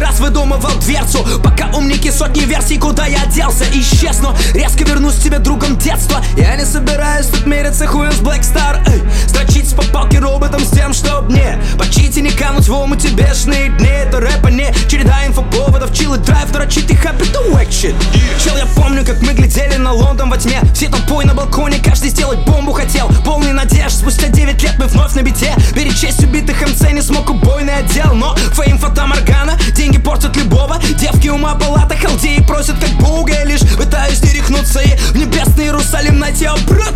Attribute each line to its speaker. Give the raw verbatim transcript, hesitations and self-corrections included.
Speaker 1: раз выдумывал дверцу, пока умники сотни версий, куда я оделся. Исчез, но резко вернусь к тебе другом детства. Я не собираюсь тут мериться хуем с Black Star, эй. Строчить по палке роботом с тем, чтоб мне почить и не кануть в омуте бешеные дни. Это рэпа не череда инфоповодов, чил и драйв, дрочить и happy to wack shit. Чел, я помню, как мы глядели на Лондон во тьме, все толпой на балконе, каждый сделать бомбу хотел. Полный надежд, спустя девять лет мы вновь на бите. Перечесть убитых эм си не смог убойный отдел. Но фейм, фата-моргана, деньги портят любого. Девки ума палата, халдеи просят как Бога. Я лишь пытаюсь не рехнуться и в небесный Иерусалим найти образ.